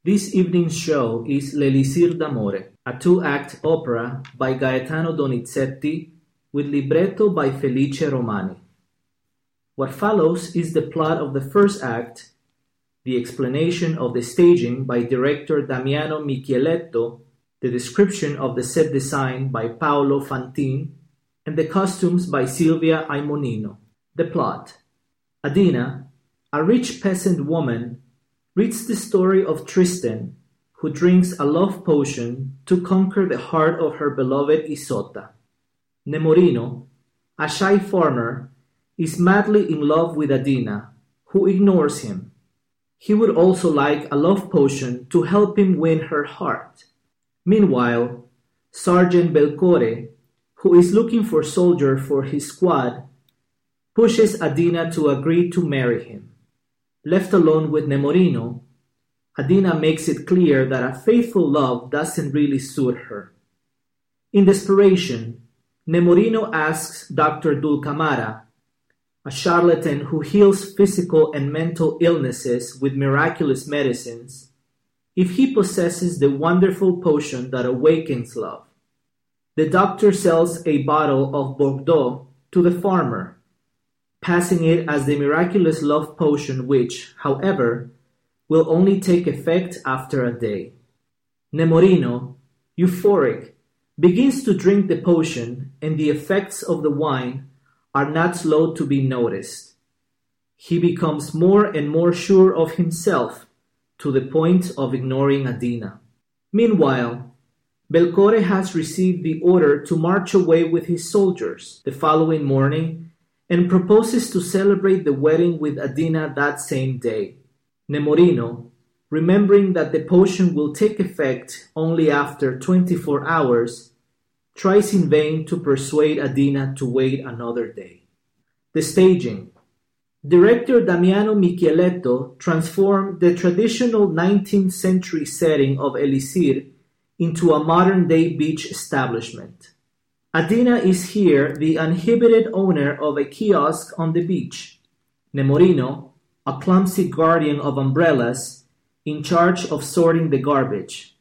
This evening's show is L'Elisir d'Amore, a two-act opera by Gaetano Donizetti with libretto by Felice Romani. What follows is the plot of the first act, the explanation of the staging by director Damiano Micheletto, the description of the set design by Paolo Fantin, and the costumes by Silvia Aimonino. The plot. Adina, a rich peasant woman, reads the story of Tristan, who drinks a love potion to conquer the heart of her beloved Isotta. Nemorino, a shy farmer, is madly in love with Adina, who ignores him. He would also like a love potion to help him win her heart. Meanwhile, Sergeant Belcore, who is looking for soldiers for his squad, pushes Adina to agree to marry him. Left alone with Nemorino, Adina makes it clear that a faithful love doesn't really suit her. In desperation, Nemorino asks Dr. Dulcamara, a charlatan who heals physical and mental illnesses with miraculous medicines, if he possesses the wonderful potion that awakens love. The doctor sells a bottle of Bordeaux to the farmer, passing it as the miraculous love potion which, however, will only take effect after a day. Nemorino, euphoric, begins to drink the potion, and the effects of the wine are not slow to be noticed. He becomes more and more sure of himself, to the point of ignoring Adina. Meanwhile, Belcore has received the order to march away with his soldiers the following morning and proposes to celebrate the wedding with Adina that same day. Nemorino, remembering that the potion will take effect only after 24 hours, tries in vain to persuade Adina to wait another day. The staging. Director Damiano Micheletto transformed the traditional 19th century setting of Elisir into a modern-day beach establishment. Adina is here the uninhibited owner of a kiosk on the beach. Nemorino, a clumsy guardian of umbrellas, in charge of sorting the garbage.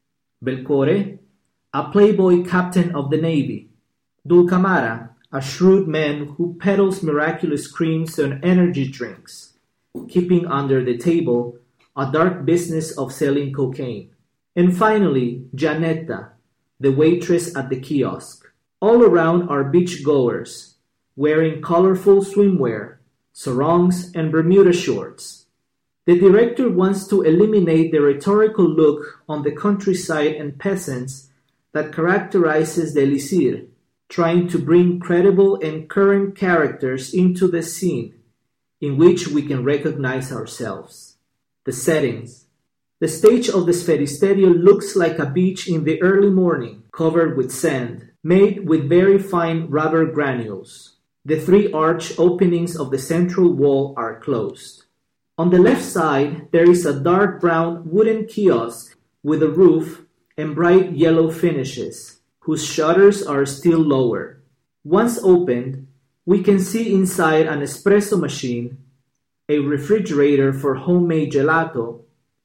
Belcore, a playboy captain of the navy. Dulcamara, a shrewd man who peddles miraculous creams and energy drinks, keeping under the table a dark business of selling cocaine. And finally, Giannetta, the waitress at the kiosk. All around are beachgoers, wearing colorful swimwear, sarongs, and Bermuda shorts. The director wants to eliminate the rhetorical look on the countryside and peasants that characterizes the Elisir, trying to bring credible and current characters into the scene, in which we can recognize ourselves. The settings. The stage of the Sferisterio looks like a beach in the early morning, covered with sand, made with very fine rubber granules. The three arch openings of the central wall are closed. On the left side, there is a dark brown wooden kiosk with a roof and bright yellow finishes, whose shutters are still lower. Once opened, we can see inside an espresso machine, a refrigerator for homemade gelato,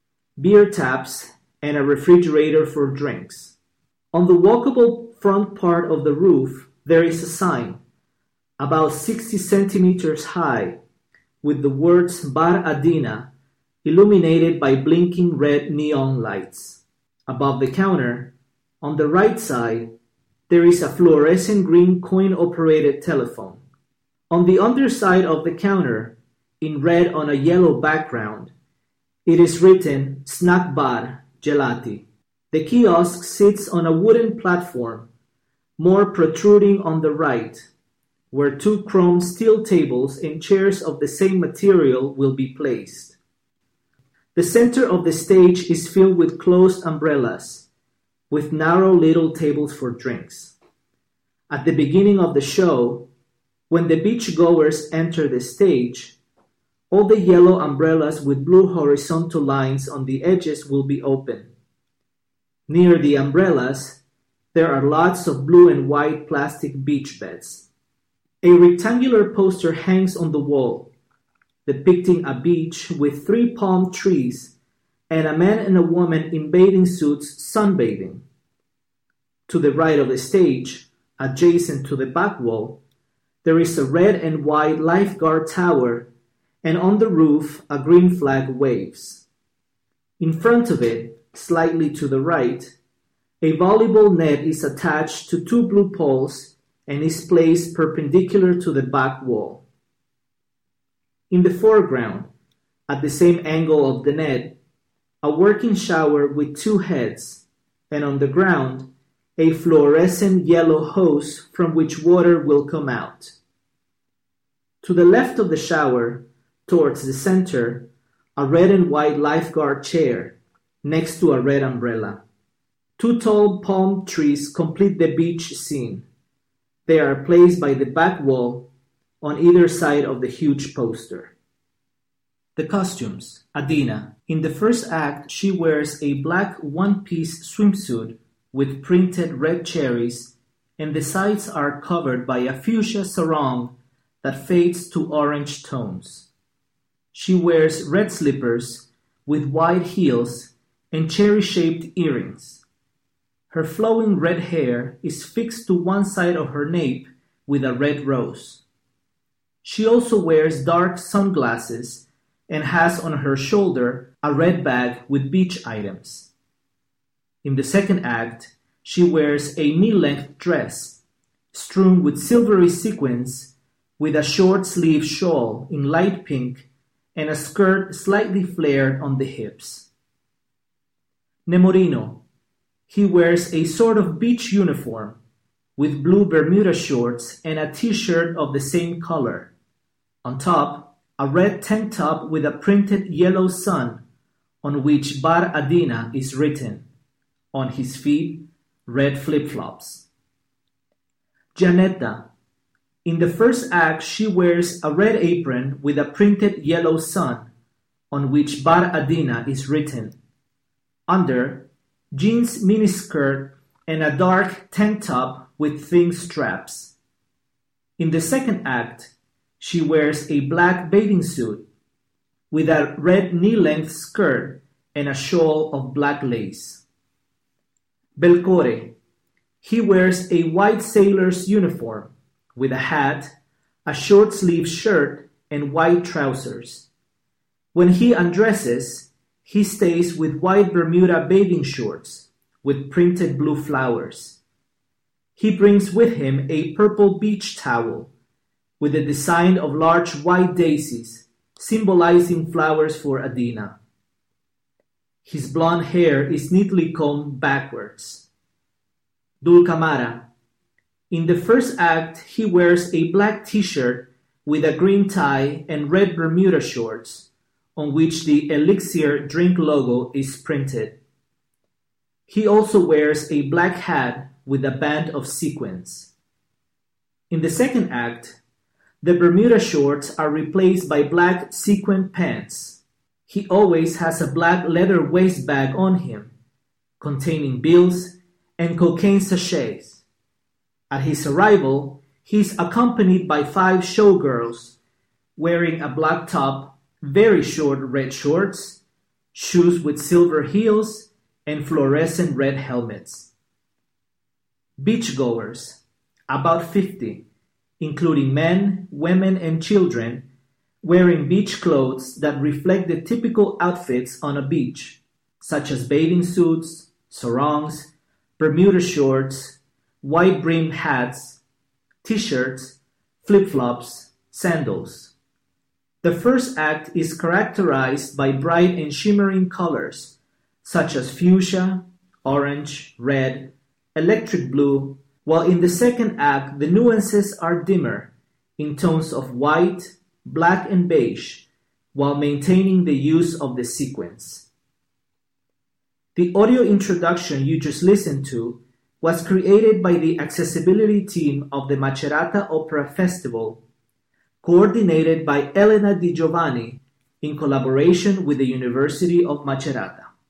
beer taps, and a refrigerator for drinks. On the walkable front part of the roof, there is a sign, about 60 centimeters high, with the words Bar Adina illuminated by blinking red neon lights. Above the counter, on the right side, there is a fluorescent green coin-operated telephone. On the underside of the counter, in red on a yellow background, it is written Snack Bar Gelati. The kiosk sits on a wooden platform, more protruding on the right, where two chrome steel tables and chairs of the same material will be placed. The center of the stage is filled with closed umbrellas, with narrow little tables for drinks. At the beginning of the show, when the beachgoers enter the stage, all the yellow umbrellas with blue horizontal lines on the edges will be open. Near the umbrellas, there are lots of blue and white plastic beach beds. A rectangular poster hangs on the wall, depicting a beach with 3 palm trees and a man and a woman in bathing suits sunbathing. To the right of the stage, adjacent to the back wall, there is a red and white lifeguard tower, and on the roof a green flag waves. In front of it, slightly to the right, a volleyball net is attached to two blue poles and is placed perpendicular to the back wall. In the foreground, at the same angle of the net, a working shower with two heads, and on the ground, a fluorescent yellow hose from which water will come out. To the left of the shower, towards the center, a red and white lifeguard chair next to a red umbrella. Two tall palm trees complete the beach scene. They are placed by the back wall on either side of the huge poster. The costumes. Adina. In the first act, she wears a black one-piece swimsuit with printed red cherries, and the sides are covered by a fuchsia sarong that fades to orange tones. She wears red slippers with wide heels and cherry-shaped earrings. Her flowing red hair is fixed to one side of her nape with a red rose. She also wears dark sunglasses and has on her shoulder a red bag with beach items. In the second act, she wears a knee-length dress strewn with silvery sequins with a short-sleeved shawl in light pink and a skirt slightly flared on the hips. Nemorino. He wears a sort of beach uniform with blue Bermuda shorts and a t-shirt of the same color. On top, a red tank top with a printed yellow sun on which Bar Adina is written. On his feet, red flip-flops. Giannetta. In the first act, she wears a red apron with a printed yellow sun on which Bar Adina is written. Under, jeans miniskirt and a dark tank top with thin straps. In the second act, she wears a black bathing suit with a red knee-length skirt and a shawl of black lace. Belcore. He wears a white sailor's uniform with a hat, a short-sleeved shirt, and white trousers. When he undresses, he stays with white Bermuda bathing shorts with printed blue flowers. He brings with him a purple beach towel with a design of large white daisies, symbolizing flowers for Adina. His blonde hair is neatly combed backwards. Dulcamara. In the first act, he wears a black t-shirt with a green tie and red Bermuda shorts, on which the Elixir drink logo is printed. He also wears a black hat with a band of sequins. In the second act, the Bermuda shorts are replaced by black sequined pants. He always has a black leather waist bag on him, containing bills and cocaine sachets. At his arrival, he is accompanied by 5 showgirls wearing a black top, very short red shorts, shoes with silver heels, and fluorescent red helmets. Beachgoers, about 50, including men, women, and children, wearing beach clothes that reflect the typical outfits on a beach, such as bathing suits, sarongs, Bermuda shorts, white-brimmed hats, t-shirts, flip-flops, sandals. The first act is characterized by bright and shimmering colors, such as fuchsia, orange, red, electric blue, while in the second act the nuances are dimmer, in tones of white, black, and beige, while maintaining the use of the sequins. The audio introduction you just listened to was created by the accessibility team of the Macerata Opera Festival, coordinated by Elena Di Giovanni in collaboration with the University of Macerata.